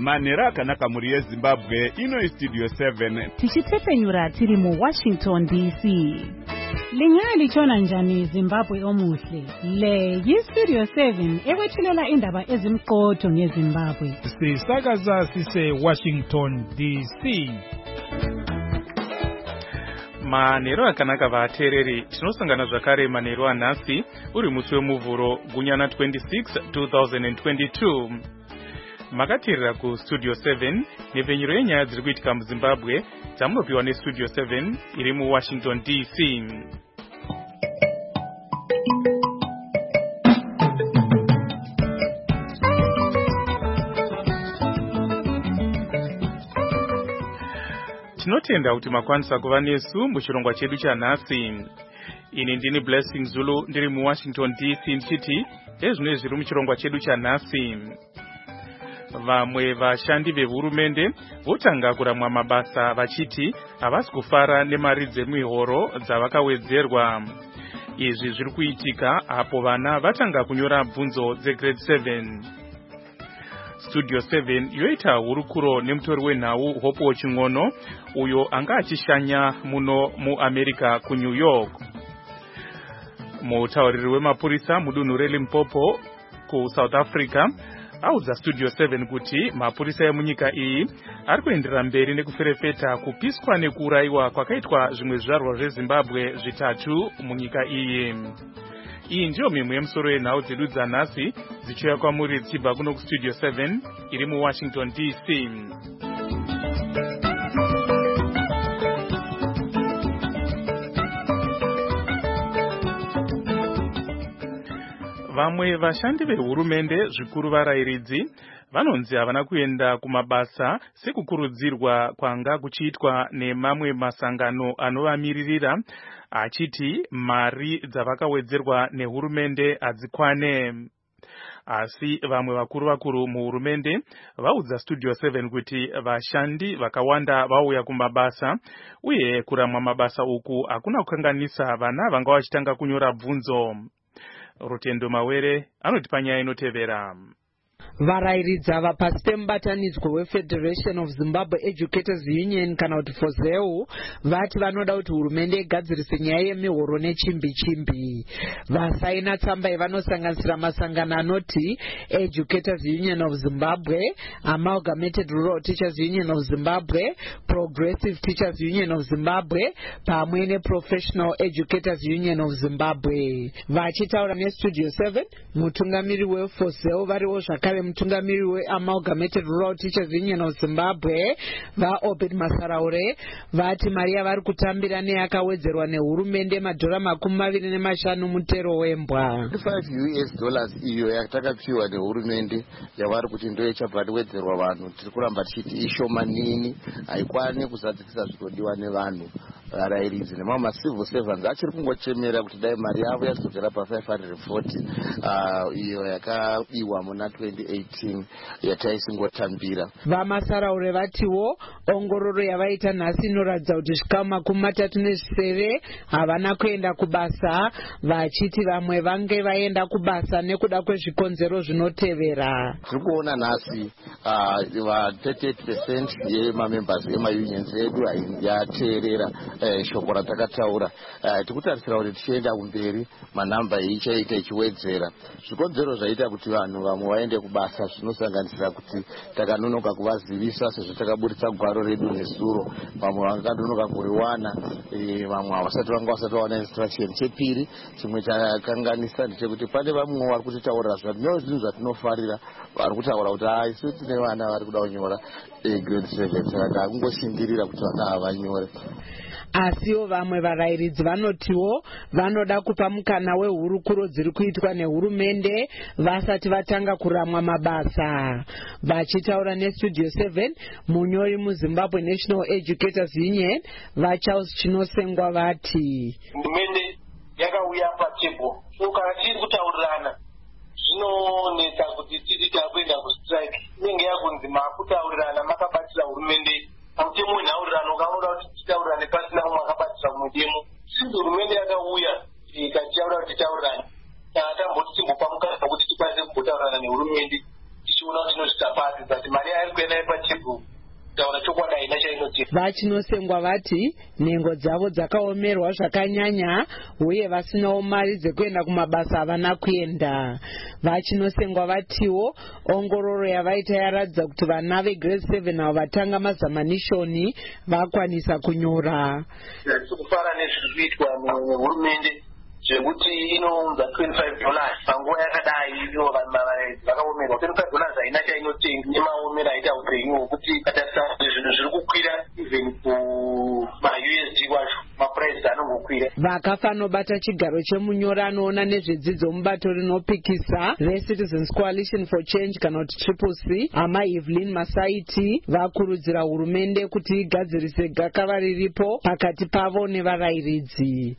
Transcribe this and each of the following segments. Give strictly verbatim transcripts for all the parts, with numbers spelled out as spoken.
Manhero akanaka muri yeZimbabwe, ino Studio seven. Tichitepenyura tiri mu Washington D C. Lingali chona njani Zimbabwe omuhle. Le yi Studio seven ewethulela indaba ezimqotho ngeZimbabwe. Sisakaza sise Washington D C. Manhero akanaka vateereri, tinosangana zvakare manhero anhasi uri musi wemuvhuro gunyana twenty-six two thousand twenty-two. Makateerera ku Studio seven nepfenyuro yenyaya dziri kuitika muZimbabwe dzamunopiwa neStudio seven iri muWashington D C. Tinotenda kuti makwanisa kuva nesu muchirongwa chedu chanhasi. Ini ndini Blessing Zulu ndiri muWashington D C ndichiti ezvino zviri muchirongwa chedu chanhasi. Vamwe vashandi vehurumende votanga kuramwa mabasa vachiti havasi kufara nemari dzemihoro dzavakawedzerwa. Izvi zviri kuitika apo vana vatanga kunyora bvunzo dzegrade seven. Studio seven yoita hurukuro nemutori wenhau Hope Wochingono uyo anga achishanya muno muAmerica kuNew York. Mutauriri wemapurisa mudunhu reLimpopo kuSouth Africa audza Studio seven kuti mapurisa emunyika iyi ari kuenderera mberi nekuferefeta kupiswa nekuurayiwa kwakaitwa zvimwe zvizvarwa zveZimbabwe zvitatu munyika iyi. Iyi ndiyo mimwe yemusoro yenhau dzedu dzanhasi dzichiuya kwamuri dzichibva kuno kuStudio seven iri muWashington D C. Vamwe vashandi vehurumende zvikuru varayiridzi vanonzi havana kuenda kumabasa sekukurudzirwa kwanga kuchiitwa nemamwe masangano anovamiririra achiti mari dzavakawedzerwa nehurumende hadzikwane. Asi vamwe vakuru vakuru muhurumende vaudza Studio seven kuti vashandi vakawanda vauya kumabasa uye kuramwa mabasa uku hakuna kukanganisa vana vanga vachitanga kunyora bvunzo. Rutendo Mawere anoti panyaya inotevera. Varayiridzi ava pasi pemubatanidzwa weFederation of Zimbabwe Educators Union kana kuti FOZEU vati vanoda kuti hurumende igadzirise nyaya yemihoro nechimbi chimbi. Vasaina tsamba yavanosanganisira masangano anoti Educators Union of Zimbabwe, Amalgamated Rural Teachers Union of Zimbabwe, Progressive Teachers Union of Zimbabwe pamwe neProfessional Educators Union of Zimbabwe. Vachitaura neStudio seven mutungamiri weFOZEU variwo zvakare mutungamiri weAmalgamated Rural Teachers Union of Zimbabwe vaObed Masaraure vati mari yavari kutambira neyakawedzerwa nehurumende madhora makumi maviri nemashanu mutero wembwa. five U S dollars iyo yatakapiwa nehurumende yavari kuti ndo ichabva vanhu tiri kuramba tichiti ishomanini haikwani kuzadzikisa zvinodiwa nevanhu. Varayiridzi nemamwe macivil servants achiri kungochemera kuti dai mari yavo yadzokera pa-five hundred forty uh, iyo yakabiwa muna twenty eighteen yataisingotambira. Vamasaraure vatiwo ongororo yavaita nhasi inoratidza kuti zvikamu makumi matatu nezvisere havana kuenda kubasa vachiti vamwe vange vaenda kubasa nekuda kwezvikonzero zvinotevera. Tiri kuona nhasi va thirty-eight percent yemamembers emaunions edu yateerera shoko ratakataura. Tikutarisira kuti tichienda kumberi manhamba ichaita ichiwedzera. Zvikonzero zvaita kuti vanhu vamwe vaende kubasa zvinosanganisira kuti takanonoka kuvazivisa sezvo takaburitsa gwaro redu nesuro. Vamwe vakanonoka kuriwana, vamwe havasati vanga vasati vawana instruction. Chepiri chimwe chakanganisa ndechekuti pane vamwe vari kutitaurira zvinhu zvinhu zvatinofarira vari kutaura kuti hai isu tine vana vari kuda kunyora grade seven saka kungoshingirira kuti vana vanyore. Asiwo vamwe varayiridzi vanotiwo vanoda kupa mukana wehurukuro dziri kuitwa nehurumende vasati vatanga kuramwa mabasa. Vachitaura neStudio seven munyori muZimbabwe National Educators Union vaCharles Chinosengwa vati hurumende yakauya patebo so kana tiri kutaurirana zvinonetsa kuti tiri takuenda kustrike inenge yakunzi makutaurirana makabatira hurumende amutemo wenhaurirano kanoda kuti titaurirane pasina umwe akabatira umwe demo. Since hurumende yakauya ikataura kuti titaurirane tatamboti timbopa mukana kuti tikwanise kumbotaurirana nehurumende tichiona kuti tinozvitapatidza kuti mari ari kuenda pachibhuku taura chokwadi haina chainoti. Vachinosengwa vati nhengo dzavo dzakaomerwa zvakanyanya uye vasinawo mari dzekuenda kumabasa havana kuenda. Vachinosengwa vatiwo ongororo yavaita yaratidza kuti vana vegrade seven avo vatanga mazamanishoni vakwanisa kunyora. Tikufara nezviri kuitwa nehurumende zvekuti inounza twenty-five dollars panguva yakadai ivo vanhu vakaomerwa. twenty-five dollars haina chainotenga nemaomero aita upenyu hwekuti katarisa zvinhu zviri kukwira even kuma-U S D kwacho mapuraizi anongokwira. Vakafanobata chigaro chemunyora anoona nezvedzidzo mubato rinopikisa reCitizens Coalition for Change kana kuti Triple C ama Evelyn Masaiti vakurudzira hurumende kuti igadzirise gakava riripo pakati pavo nevarairidzi.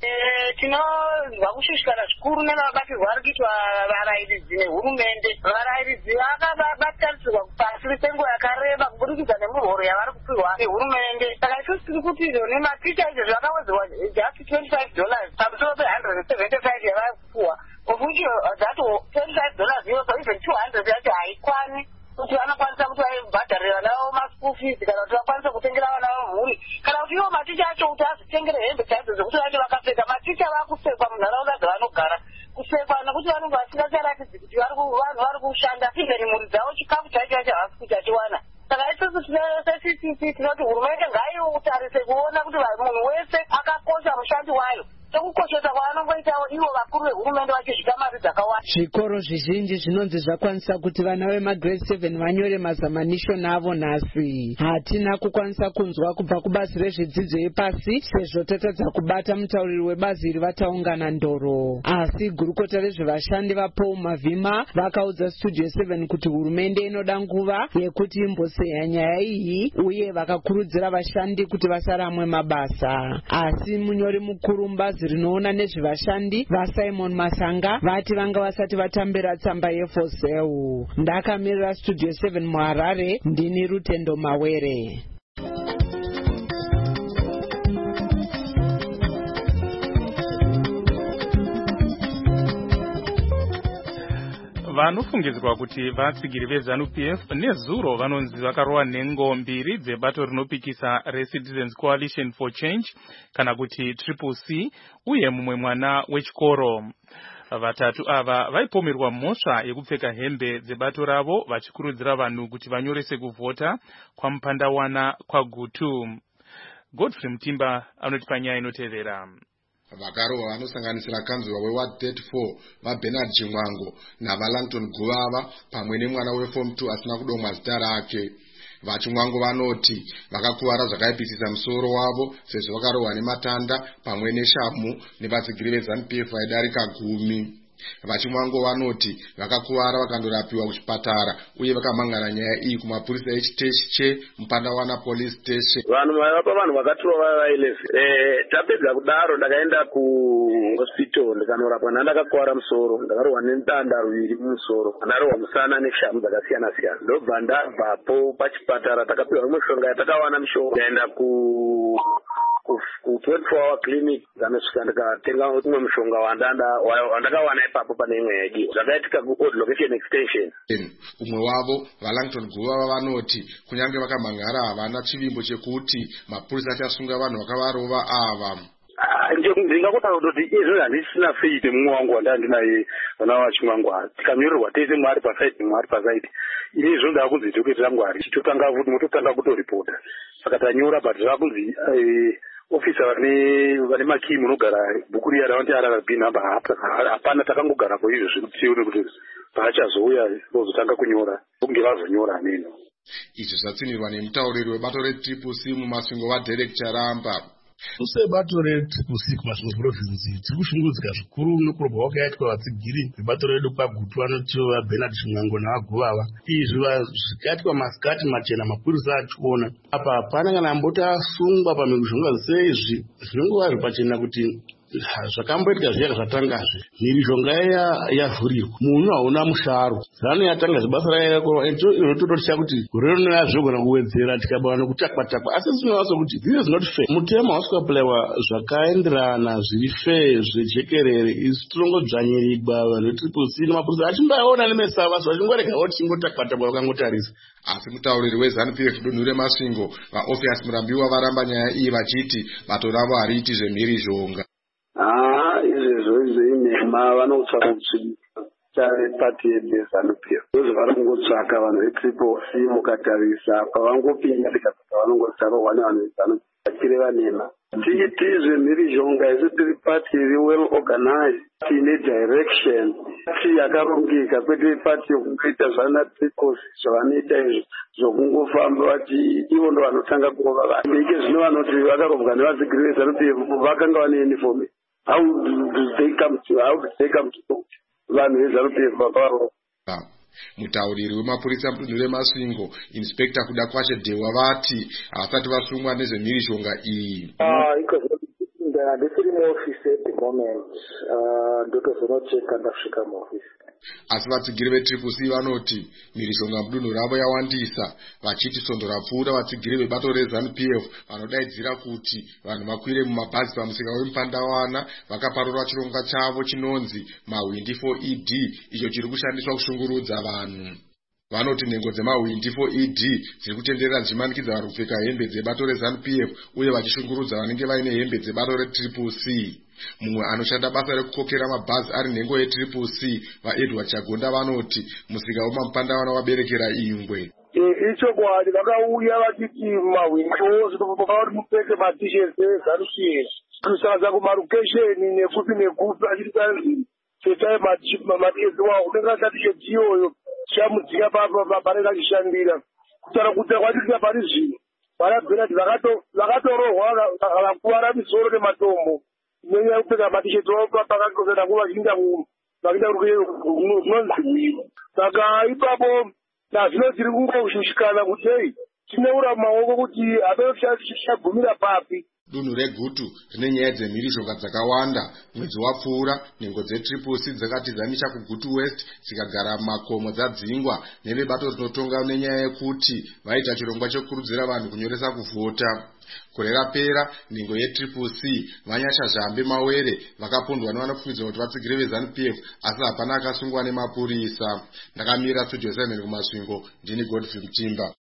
Tinozwa kushushikana zvikuru nevakabatirwa vari kuitwa varairidzi nehurumende. Varairidzi vakabatarisirwa pasi kwenguva yakareba kuburikidza nemuhoro yavari kupiwa nehurumende. Saka isusu tiri kuti izvo nematicha izvo zvakawedzerwa just twenty-five dollars pamusoro pe one hundred seventy-five yavari kupiwa. Of which that twenty-five dollars iyo even two hundred yacho haikwani kuti vanokwanisa kuti vaibhadharira navo maschool fees kana kuti vakwanise kutengera vana vavo mhuri kana kuti ivo maticha acho kuti azvitengere hembe chaidzo dzekuti vacho vakapfeka. Maticha vakusekwa munharaunda dzavanogara kusekwa nekuti vanenge vasingacharatidzi kuti vanhu vari kushanda even mhuri dzavo chikafu chaicho chacho havasi kuti achiwana. Saka isusu se-C C C tinoti hurumende ngaiutarise kuona kuti munhu wese akakosha mushandi wayo. Sokukoshesa kwavanongoitawo ivo vakuru vehurumende vachizvika mari dzakawanda. Zvikoro zvizhinji zvinonzi zvakwanisa kuti vana vemagrade seven vanyore mazamanishoni avo nhasi. Hatina kukwanisa kunzwa kubva kubazi rezvedzidzo yepasi sezvo tatadza kubata mutauriri webazi iri vataungana ndoro. Asi gurukota rezvevashandi vaPaul Mavhima vakaudza Studio seven kuti hurumende inoda nguva yekuti imboseya nyaya iyi uye vakakurudzira vashandi kuti vasaramwe mabasa. Asi munyori mukuru mubazi rinoona nezvevashandi vaSimon Masanga vati vanga vasati vatambira tsamba yeFoseu. Ndakamirira Studio seven muHarare, ndini Rutendo Mawere. Vanofungidzwa kuti vatsigiri veZanu P F nezuro vanonzi vakarowa nhengo mbiri dzebato rinopikisa reCitizens Coalition for Change kana kuti Triple C uye mumwe mwana wechikoro. Vatatu ava vaipomerwa mhosva yekupfeka hembe dzebato ravo vachikurudzira vanhu kuti vanyorese kuvhota kwamupandawana kwaGutu. Godfrey Mutimba anotipa nyaya inotevera. Vakarohwa vanosanganisira kanzura weward thirty-four vaBernard Chimwango navaLangton Guvava pamwe nemwana weform two asina kudomwa zita rake. VaChimwango vanoti vakakuvara zvakaipisisa musoro wavo sezvo vakarohwa nematanda pamwe neshamu nevatsigiri veZanu P F vaidarika gumi. VaChimwango vanoti vakakuvara vakandorapiwa kuchipatara uye vakamangana nyaya iyi kumapurisa echiteshi cheMupandawana police station. Vanhu vapa vanhu vakatirova vaeleven. Eh tapedza kudaro ndakaenda kuhospital ndikanorapwa ndakakuwara musoro ndakarohwa nedanda ruviri mumusoro ndarohwa musana neshamu dzakasiyana siyana. Ndobva ndabvapo pachipatara takapiwa mishonga yatakawana mishonga ndaenda ku ku twenty-four hour clinic zanosvika ndikatenga umwe mushonga wandanda wandakawana ipapo pane imwe yaidiwa zvakaitika ku-old location extension. Umwe wavo vaLangton Guvava vanoti kunyange vakamhangara havana chivimbo chekuti mapurisa achasunga vanhu vakavarova ava. Ndingakuta kuti izvo handisina faith mumwe wangu wandandinaye vana vaChimwango tikanyorerwa tese mwari pasaidi mwari pasaidi ini izvo ndakunzi tokuitira Mwari chitotanga kuti mototanga kutoripota saka tanyora but zvakunzi ofisa vane vane makii munogara bhuku riya ravanti R R B namba hapana takangogarako izvo zvekutione kuti paachazouya vozotanga kunyora kunge vazonyora neno. Izvo zvatsinirwa nemutauriri webato reTriple C mumasvingo vaDerek Charamba. Sebato reTriple C kumasvingo province tiri kushungudzika zvikuru nokurobwa kwakaitwa vatsigiri vebato redu kwaGutu vanoti vaBernard Chimwango navaGuvava. Izvi zvikaitwa masikati machena mapurisa achiona apa hapana kana amboti asungwa pamwe kuzvongwa zvisezvi zvinongova zviri pachena kuti zvakamboitika zviya zvatangazve mhirizhonga yavhurirwa munyu hauna musharo zano yatanga zibasa rainotototisha kuti gore rino yazvogona kuwedzera tikabana kutakwa-takwa asi zvinovanso kuti this is not fair. Mutemo hausika kuplaiwa zvakaenderana zviri fair zvejekerere isi tirongodzvanyirirwa vanhu vetriple c nemapurisa achimbaona nemesavaso vachingoregawo tichingotakwa-takwa vakangotarisa. Asi mutauriri weZANU P F dunhu reMasvingo vaOpheus Murambiwa varamba nyaya iyi vachiti bato ravo hariiti zvemhirizhonga. haa izvezvo izvoinema vanotsvaka kutsvigisa chare pati yeZANU P F ndozvo vari kungotsvaka vanhu vetriple c mukatarisa pavangopinda tikasaka vanongotarohwa nevanhu veZANU vachireva nema tiiti zvemhirizhonga isi tiri pati iri well organized tiine direction ti yakarongeka kwete pati yokungoita zvana triple c zvavanoita izvo zvokungofamba vati ivo ndo vanotanga kurova vanhu ike zvino vanoti vakarovwa nevadzigiri veZANU P F vakanga vane uniform. How do they come to how do they come to vanhu veZANU P F vakavarova? Mutauriri wemapurisa mudunhu reMasvingo Inspector Kuda Kwashe Dewa vati havasati vasungwa nezvemhirizhonga iyi. ndisiri muofisi at the moment ndotozonocheka ndasvika muofisi. Asi vatsigiri vetriple c vanoti mhirizhonga mudunhu ravo yawandisa vachiti sondo rapfuura vatsigiri vebato reZANU P F vanodaidzira kuti vanhu vakwire mumabhazi pamusika weMupandawana vakaparura chirongwa chavo chinonzi mahwindi for E D icho chiri kushandiswa kushungurudza vanhu. Vanoti nhengo dzemahwindi for E D dziri kutenderera dzichimanikidza vanhu kupfeka hembe dzebato reZANU P F uye vachishungurudza vanenge vaine hembe dzebato retriple c. Mumwe anoshanda basa rekukokera mabhazi ari nhengo yetriple c vaEdward Chagonda vanoti musika weMupandawana waberekera ingwe. ichokwadi vakauya vachiti mahwindi vari mupfeke matisheti eZANU P F kusadza kumarokesheni nekupi nekupi achiti kanzi setai matisheti wawo unenge asatisheti iyoyo chamudzika panenge achishandira kutaura kuti kwatika pari zvino varabvira kuti vakatorohwa vakakuvara misoro nematombo nenyaya yekupfeka matisheti wavo pakakosera nguva vachiinda vachiinda kunonzi saka ipapo nazvino tiri kungoshushikana kuti hei tineura mumaoko kuti hapeno tichagumira papi. Dunhu reGutu rine nyaya dzemhirizhonga dzakawanda. Mwedzi wapfuura nhengo dzetriple c dzakati dzanisha kuGutu West dzikagara mumakomo dzadzingwa nevebato rinotonga nenyaya yekuti vaita chirongwa chekukurudzira vanhu kunyoresa kuvhota. Gore rapera nhengo yetriple c vanyasha Zhambe Mawere vakapondwa nevanofungidzwa kuti vatsigiri veZANU P F asi hapana akasungwa nemapurisa. Ndakamira Studio seven kuMasvingo ndini Godfrey Mutimba.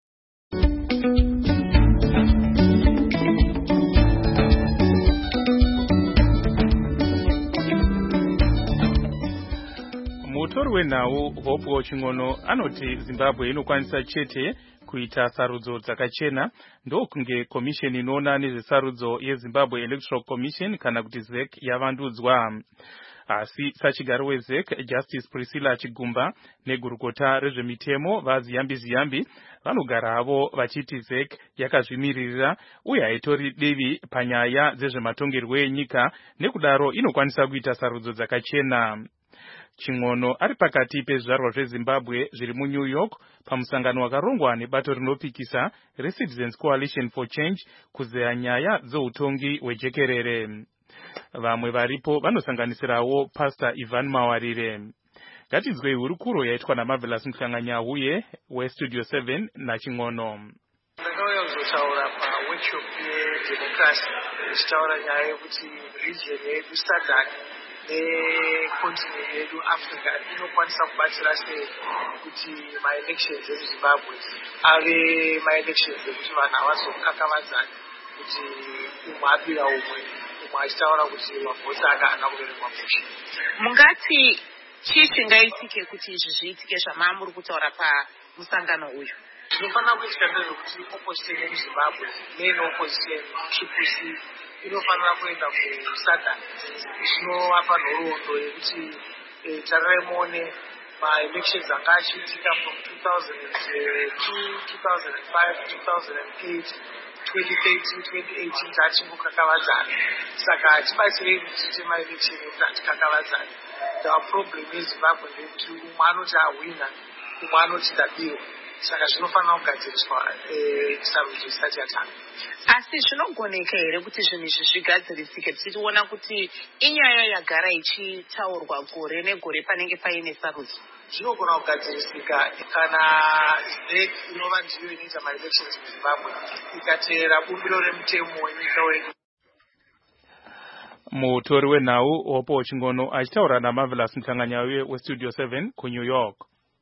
Mutori wenhau Hope Wachingono anoti Zimbabwe inokwanisa chete kuita sarudzo dzakachena ndokunge komisheni inoona nezvesarudzo yeZimbabwe Electoral Commission kana kuti Z E C yavandudzwa. Asi sachigaro weZ E C Justice Priscilla Chigumba negurukota rezvemitemo vaZiyambi Ziyambi vanogara havo vachiti Z E C yakazvimiririra uye haitori divi panyaya dzezvematongerwo enyika nekudaro inokwanisa kuita sarudzo dzakachena. Chingono ari pakati pezvizvarwa zveZimbabwe zviri muNew York pamusangano wakarongwa nebato rinopikisa reCitizens Coalition for Change kuzeya nyaya dzeutongi hwejekerere. Vamwe varipo vanosanganisirawo Pastor Ivan Mawarire. Ngatinzwei hurukuro yaitwa naMarvelous Mhlanganyauye weStudio seven naChingono. Ndakauya kuzotaura paworkshop yedemocracy ichitaura nyaya yekuti region yedu SADC necontinent yedu Africa inokwanisa kubatsira sei kuti ma-elections eZimbabwe ave ma-elections ekuti vanhu havazokakavadzana kuti umwe apira umwe umwe achitaura kuti mavhoti ake haana kuverengwa mushe. Mungati chii chingaitike kuti izvi zviitike zvamava muri kutaura pamusangano uyu? Zvinofanira kuitika ndezvekuti opposition yemuZimbabwe neino-opposition triple c inofanira kuenda kuSADC zvinovapa nhoroondo yekuti tarirai muone ma-elections anga achiitika from two thousand two, two thousand five, two thousand eight, twenty thirteen, twenty eighteen tachingokakavadzana. Saka tibatsirei kuti tiite ma-election ekuti hatikakavadzana. The problem yeZimbabwe ndekuti umwe anoti ahwina umwe anoti ndabiwa. saka zvinofanira kugadziriswa sarudzo isati yatanga. Asi zvinogoneka here kuti zvinhu izvi zvigadzirisike tichiona kuti inyaya yagara ichitaurwa gore negore panenge paine sarudzo? Zvinogona kugadzirisika kana zec inova ndiyo inoita maelections muzimbabwe ikateera bumbiro remutemo wenyika wedu. Mutori wenhau Hopo Chingono achitaura naMarvelous Mhlanganyauye weStudio seven kuNew York.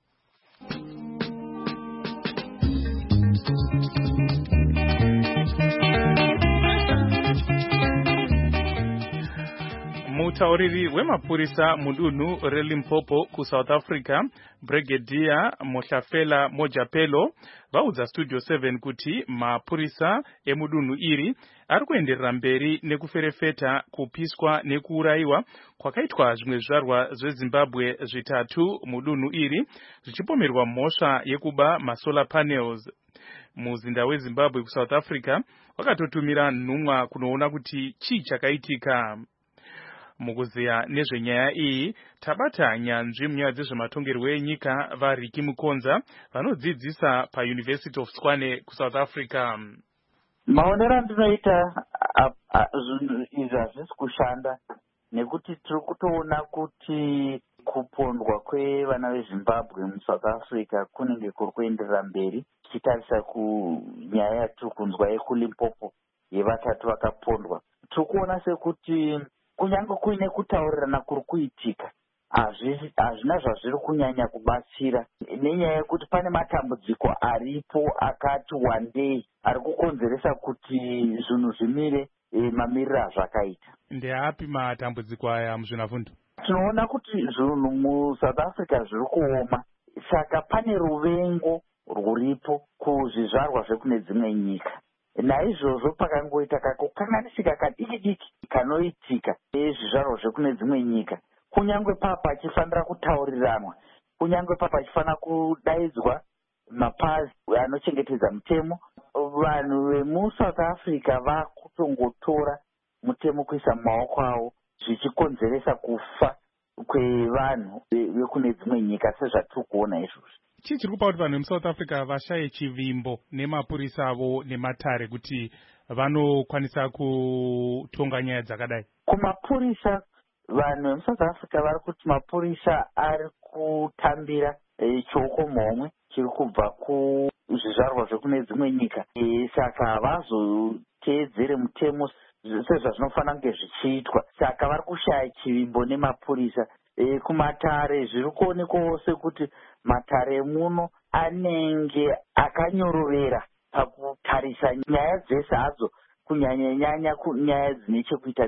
Mutauriri wemapurisa mudunhu reLimpopo kuSouth Africa, Brigadier Mohlafela Mojapelo, vaudza Studio seven kuti mapurisa emudunhu iri ari kuenderera mberi nekuferefeta kupiswa nekuuraiwa kwakaitwa zvimwe zvizvarwa zveZimbabwe zvitatu mudunhu iri zvichipomerwa mhosva yekuba masolar panels. Muzinda weZimbabwe kuSouth Africa wakatotumira nhumwa kunoona kuti chii chakaitika. Mukuziya nezvenyaya iyi tabata nyanzvi munyaya dzezvematongerwo enyika vaRicky Mukonza vanodzidzisa paUniversity of Tshwane kuSouth Africa. Maonero andinoita izvi hazvisi kushanda nekuti tiri kutoona kuti kupondwa kwevana veZimbabwe muSouth Africa kunenge kuri kuenderera mberi tichitarisa kunyaya yatiri kunzwa yekuLimpopo yevatatu vakapondwa. Tiri kuona sekuti kunyange kuine kutaurirana kuri kuitika hazvina zvazviri kunyanya kubatsira nenyaya yekuti pane matambudziko aripo akati wandei ari kukonzeresa kuti zvinhu zvimire mamiriro azvakaita. Ndeapi matambudziko aya muzvinafundo? Tinoona kuti zvinhu muSouth Africa zviri kuoma, saka pane ruvengo rwuripo kuzvizvarwa zvekune dzimwe nyika. Naizvozvo pakangoita kakukanganisika kadiki diki kanoitika ezvizvarwa zvekune dzimwe nyika, kunyange papa pachifanira kutauriranwa, kunyange papa pachifanira kudaidzwa mapazi anochengetedza mutemo, vanhu vemuSouth Africa vakutongotora mutemo kuisa mumaoko avo zvichikonzeresa kufa kwevanhu vekune dzimwe nyika sezvatiri kuona izvozvi. Chii chiri kupa kuti vanhu vemuSouth Africa vashaye chivimbo nemapurisa avo nematare kuti vanokwanisa kutonga nyaya dzakadai? Kumapurisa, vanhu vemuSouth Africa vari kuti mapurisa ari kutambira choko momwe chiri kubva kuzvizvarwa zvekune dzimwe nyika. E, saka havazoteedzere mutemo sezvazvinofanira kunge zvichiitwa, saka vari kushaya chivimbo nemapurisa. E, kumatare zviri kuonekwawo sekuti matare muno anenge akanyorovera pakutarisa nyaya dzese hadzo, kunyanya-nyanya nyaya dzine chekuita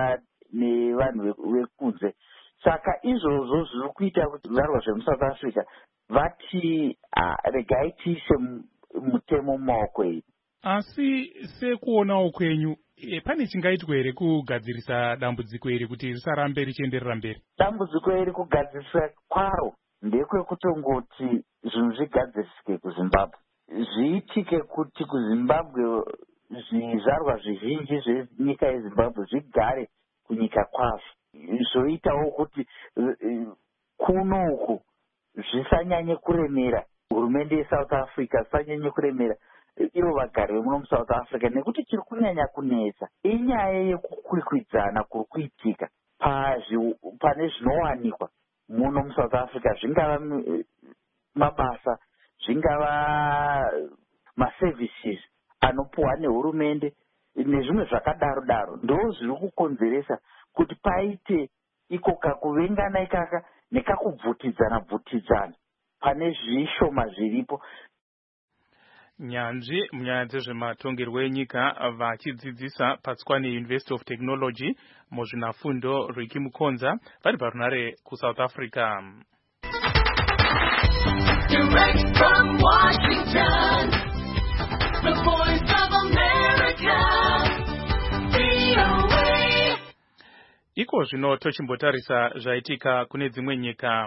nevanhu vekunze. Saka izvozvo zviri kuita kuti zvizvarwa zvemuSouth Africa vati regai tiise mutemo mumaoko edu. Asi sekuonawo kwenyu, e, pane chingaitwa here kugadzirisa dambudziko iri kuti risarambe richienderera mberi? Dambudziko iri kugadzirisa kwaro ndekwekutongoti zvinhu zvigadzirisike kuZimbabwe, zviitike kuti kuZimbabwe zvizvarwa zvizhinji zvenyika yeZimbabwe zvigare kunyika kwazvo, zvoitawo kuti kunoku zvisanyanye kuremera hurumende yeSouth Africa, zvisanyanye kuremera ivo vagari vemuno muSouth Africa, nekuti chiri kunyanya kunetsa inyaya yekukwikwidzana kuri kuitika pane zvinowanikwa muno muSouth Africa, zvingava mabasa, zvingava maservices anopuwa nehurumende nezvimwe zvakadaro daro, ndo zviri kukonzeresa kuti paite iko kakuvengana ikaka nekakubvutidzana bvutidzana pane zvishoma zviripo. Nyanzvi munyaya dzezvematongerwo enyika vachidzidzisa paTshwane University of Technology muzvinafundo Ricky Mukonza vari parunare kuSouth Africa. Direct from Washington, the voice of America, V O A. Iko zvino tochimbotarisa zvaitika kune dzimwe nyika.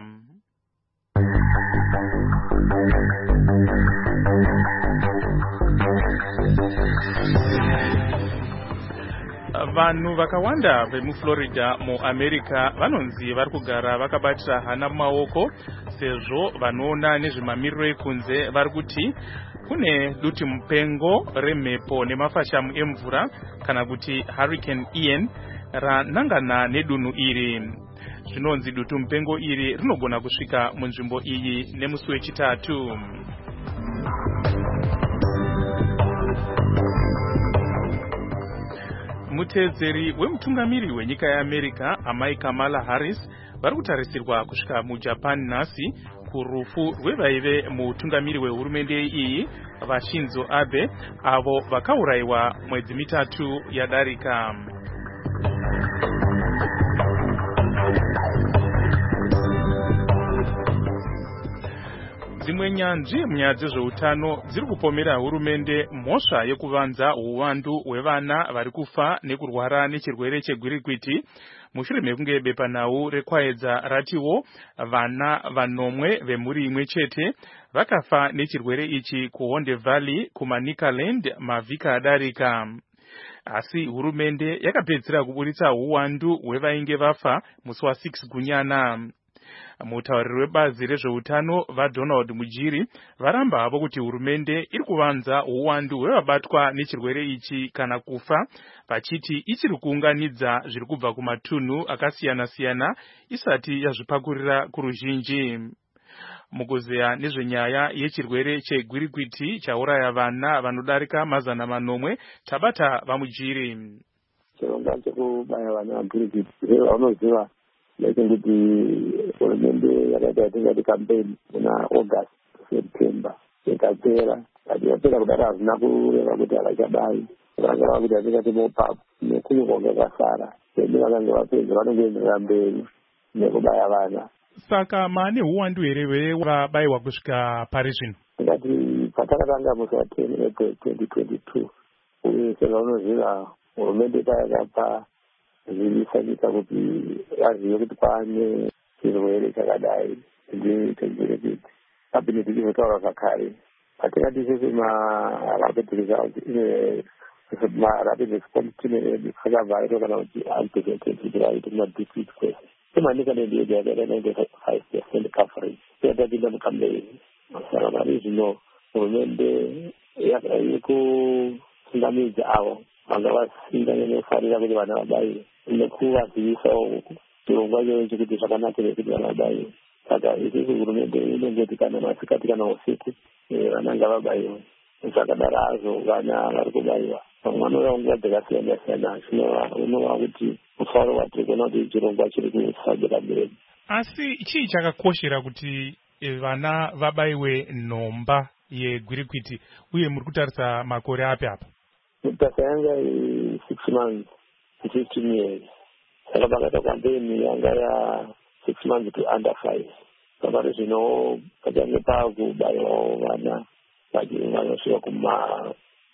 vanhu vakawanda vemuflorida muamerica vanonzi vari kugara vakabatira hana mumaoko sezvo vanoona nezvemamiriro ekunze vari kuti kune duti mupengo remhepo nemafashamu emvura kana kuti hurricane Ian ranangana nedunhu iri. Zvinonzi dutu mupengo iri rinogona kusvika munzvimbo iyi nemusi wechitatu. Mutedzeri wemutungamiri wenyika yeAmerica amai Kamala Harris vari kutarisirwa kusvika muJapan nhasi kurufu rwevaive mutungamiri wehurumende iyi vaShinzo Abe avo vakaurayiwa mwedzi mitatu yadarika. Dzimwe nyanzvi munyaya dzezveutano dziri kupomera hurumende mhosva yekuvanza uwandu hwevana vari kufa nekurwara nechirwere chegwirikwiti mushure mekunge bepanhau rekwaedza ratiwo vana vanomwe vemhuri imwe chete vakafa nechirwere ichi kuHonde Valley kuManicaland mavhiki adarika. Asi hurumende yakapedzera kuburitsa uwandu hwevainge vafa musi wa six gunyana. Mutauriri webazi rezveutano vaDonald Mujiri varamba havo kuti hurumende iri kuvanza uwandu hwevabatwa nechirwere ichi kana kufa, vachiti ichiri kuunganidza zviri kubva kumatunhu akasiyana-siyana isati yazvipakurira kuruzhinji. Mukuzeya nezvenyaya yechirwere chegwirikwiti chauraya vana vanodarika mazana manomwe tabata vaMujiri. Chironga chekubaya vana vagwirikwiti vanoziva kuti hurumende yakaita yatingati kampeni muna August September ikapera kati yapera kudaro hazina kureva kuti havachabayi vakanga kuti yatingati mopapu nekunyuka kwakasara ende vakange vapedza vanongoenderera mberi nekubaya vana. Saka maane uwandu here hwevabayiwa kusvika pari zvino? Tikati patakatanga musi wa ten April twenty twenty-two uye saka unoziva hurumende payakapa zvinisanyika kuti vazive kuti kwaane chirwere chakadai chegwirikwiti. Kabineti ichizotaura zvakare patingati sese marapid results marapid response team edu akabva aitwa kana kuti unprecedented kuti vaite kumadefeat quest iManicaland yega yakaita ninety-five percent coverage yatapinda mukambeni. Saka mari zvino hurumende iri kusungamidza avo vanga vasinganye nefarira kuti vana vabayiwe nekuvazivisawo chirongwa ichocho kuti zvakanakire kuti vana vabayiwe. Saka isusu hurumende inongoti kana masikati kana usiku vana ngavabayiwe. Zvakadaro hazvo vana vari kubayiwa vamwe vanouya nguva dzakasiyana-siyana unova kuti mufaro watiri kuona kuti chirongwa chiri kusagera mberi. Asi chii chakakoshera kuti vana vabayiwe nhomba yegwirikwiti uye muri kutarisa makore api apa? Mutarisa yanga six months to fifteen years. Saka pakaita kampeni yanga ya six months to under five. Saka zvino pachange pakubayiwawo vana vanosvika kuma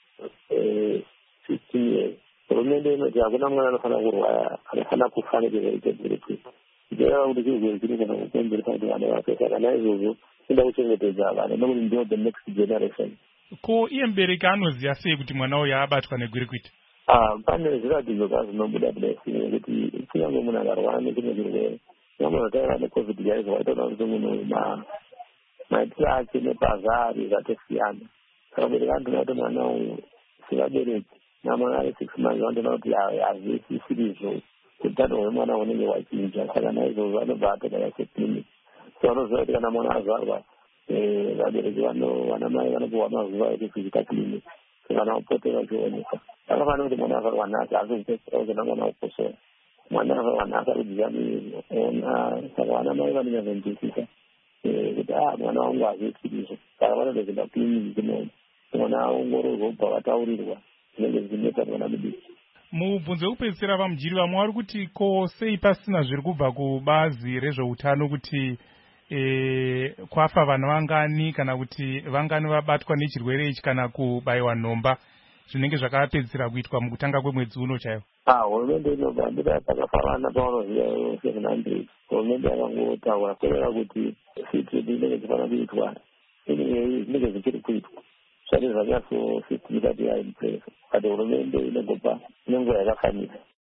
fifteen years. Hurumende inoti hakuna mwana anofanira kurwara anofanira kufa nechirwere chegwirikwiti. Ndichava kuti chirwere chiri kana kupemberesa kuti vana vake. Saka naizvozvo inoda kuchengetedza vana nokuti ndivo the next generation. Ko iye mubereki anoziva sei kuti mwana uyu abatwa negwirikwiti? Ah, pane zviratidzo zvinobuda buda kuti kunyange munhu akarwara nechimwe chirwere nyangwe zvataira necovid yaizvo waitoona kuti munhu maitiro ake nepazvari zvatosiyana. Saka mubereki anotoona kuti mwana uyu sevabereki namwana ari six months vanotoona kuti hazvisisiri izvo utano hwemwana hunenge hwachinja. Saka naizvozvo vanobva atogara seclinic. So vanoziva kuti kana mwana azvarwa vabereki vanamai vanopuwa mazuva ekufizika clinic kana upote vachionekwa. Vanofanira kuti mwana afarwa nhasi asi kupedzisira kuzona mwana ukosora mwana afarwa nhasi arikudziva miona. Saka vanamai vanonyazonzwisisa kuti a mwana wangu hazvisirizvo. Saka vanotoenda clinic kunoona mwana aongororwa ubva vataurirwa zvinenge zvichinetsa mwana mudiki. Mubvunzo wekupedzisira vaMujiri vamwe vari kuti ko sei pasina zviri kubva kubazi rezveutano kuti E, kwafa vanhu vangani kana kuti vangani vabatwa nechirwere ichi kana kubayiwa nhomba zvinenge zvakapedzisira kuitwa mukutanga kwemwedzi uno chaiwo? Ah, hurumende inobva ndira pakafa vana pavanoziva seven hundred. Hurumende yakangotaura kureva kuti fitiri inenge ichifanira kuitwa zvinenge zvichiri kuitwa zvati zvanyatso fitiri isati yaimpresa. Kati hurumende inongopa nenguva yakafanira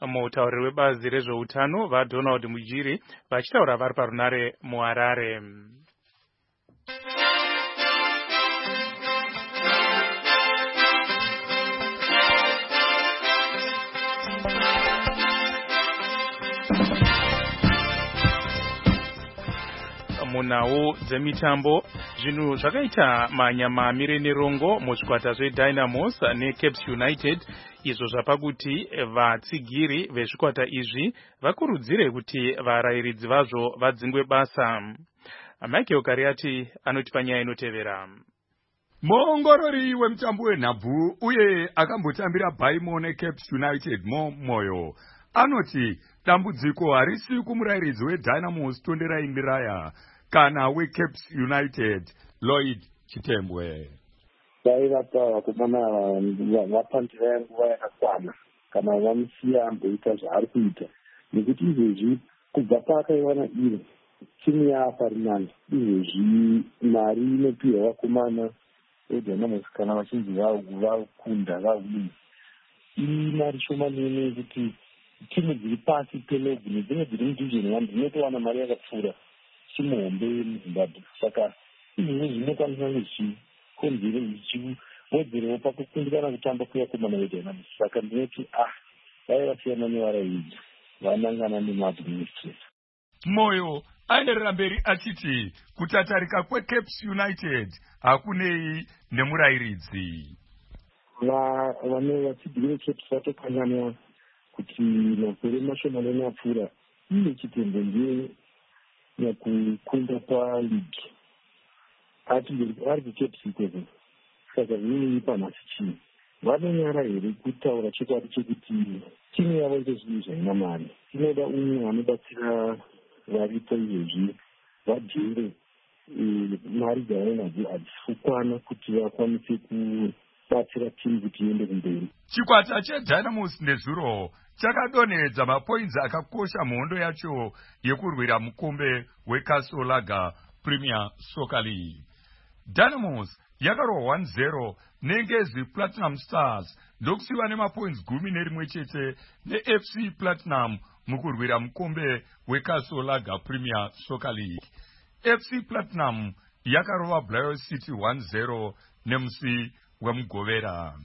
mutauriri webazi rezveutano vaDonald Mujiri vachitaura vari parunare muHarare. Munhau dzemitambo, zvinhu zvakaita manyamamire nerongo muzvikwata zveDynamos neCaps United, izvo zvapa kuti vatsigiri vezvikwata izvi vakurudzire kuti varairidzi vazvo vadzingwe basa. Michael Kariati anoti panyaya inotevera. Muongorori wemutambo wenhabvu uye akambotambira Baimo neCaps United Mo Moyo anoti dambudziko harisi kumurairidzi weDynamos Tonderai Ndiraya kana weCaps United Lloyd Chitembwe. Dai vataura kumana vapandira nguva yakakwana kana vamusiya amboita zvaari kuita, nekuti izvezvi kubva paakaiwana iro timu yaaparinani, izvezvi mari inopiwa vakomana veDynamos kana vachinzi vakunda vaudini imari shomanene yekuti timu dziri pasi pelegu nedzimwe dziri mudivision one dzinotowana mari yakapfuura timu hombe muZimbabwe. Saka izvezvi zvinokwanisa zvichikonzera zvichiwedzerewo pakukundikana kutamba kwevakomana veDynamos. Saka ndinoti ah dai vasiyana nevarairidzi vanangana nemaadministrator. Moyo aenderera mberi achiti kutatarika kweCaps United hakunei nemurairidzi. Vane vatsigiri veCaps vatokanganwa kuti makore mashomanene apfuura iye Chitembwe ndiye yakukunda paligi ati ari kuCaps ikwezo. Saka zvini panhasi chii vanonyara here kutaura chokwadi chekuti timu yavo ndezvinhu zvaina mari, inoda umwe anobatsira varipo izvezvi vajere mari dzavainadzo hadzifukwana kuti vakwanise kubatsira timu kuti iende kumberi. Chikwata cheDynamos nezuro chakadonhedza mapoints akakosha muhondo yacho yekurwira mukombe weCastle Premier Soccer League. Dynamos yakarohwa one zero neNgezi Platinum Stars ndokusiva nemapoints gumi nerimwe chete neF C Platinum mukurwira mukombe weCastle Premier Soccer League. F C Platinum yakarova Blair City one zero nemusi wemugovera.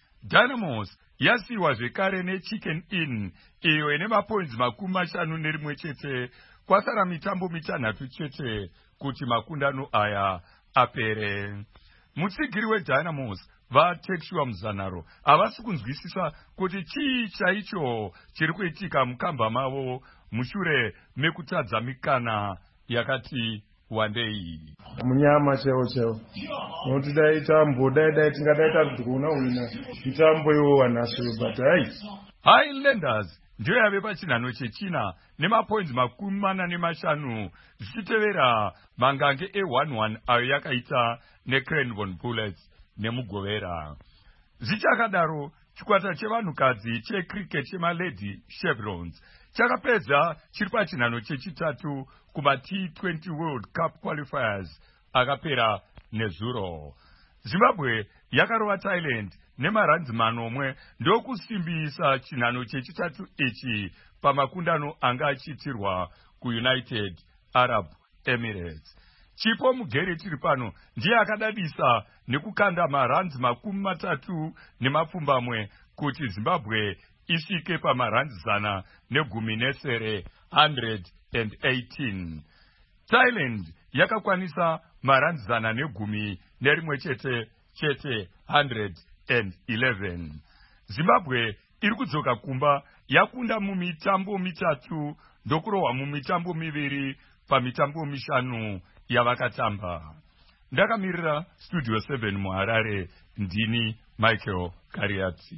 Dynamos yasiwa zvekare neChicken Inn iyo ine mapoints makumi mashanu nerimwe chete, kwasara mitambo mitanhatu chete kuti makundano aya apere. Mutsigiri weDynamos vaTexua Muzanaro havasi kunzwisisa kuti chii chaicho chiri kuitika mukamba mavo mushure mekutadza mikana yakati wandei. Munyama cheo cheo noti dai tambo dai dai tingadaita kuti kuna wina mitambo iwo wanaswe but hai Highlanders ndiyo yave pachinhano chechina nemapoints makumi mana nemashanu zvichitevera mangange e one one ayo yakaita neCranbourne Bullets nemugovera. Zvichakadaro chikwata chevanhukadzi checricket chemalady Chevrons chakapedza chiri pachinhano chechitatu kuma T twenty World Cup qualifiers akapera nezuro. Zimbabwe yakarova Thailand nemaranzi manomwe ndokusimbisa chinhano chechitatu ichi pamakundano anga achiitirwa kuUnited Arab Emirates. Chipo Mugere tiri pano ndiye akadadisa nekukanda maranzi makumi matatu nemapfumbamwe kuti Zimbabwe isvike pamaranzi zana negumi nesere one hundred eighteen. Thailand yakakwanisa maranzi zana negumi nerimwe chete chete one hundred eleven. Zimbabwe iri kudzoka kumba yakunda mumitambo mitatu ndokurohwa mumitambo miviri pamitambo mishanu yavakatamba. Ndakamirira Studio seven muHarare, ndini Michael Kariati.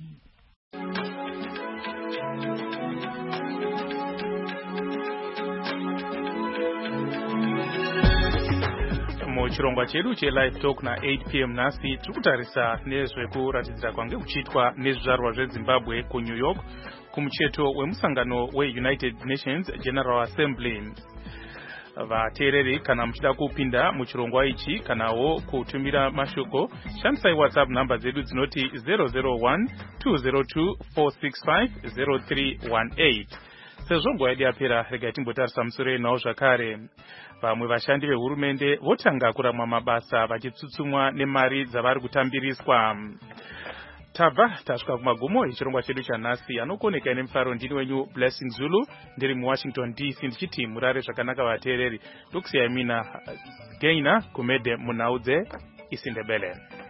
Muchirongwa chedu cheLive Talk na eight p m nhasi tiri kutarisa nezvekuratidzira kwange kuchiitwa nezvizvarwa zveZimbabwe kuNew York kumucheto wemusangano weUnited Nations General Assembly. vateereri kana muchida kupinda muchirongwa ichi kanawo kutumira mashoko shandisai whatsapp nhamba dzedu dzinoti zero zero one two zero two four six five zero three one eight. Sezvo nguva yedu yapera, regai timbotarisa musoro nawo zvakare. Vamwe vashandi vehurumende votanga kuramwa mabasa vachitsutsumwa nemari dzavari kutambiriswa. Tabva tasvika kumagumo echirongwa chedu chanhasi. Anokoneka nemufaro ndini wenyu Blessing Zulu ndiri muWashington D C ndichiti murare zvakanaka vateereri. Ndokusiyai mina Gaina Kumede munhau dzeIsindebele.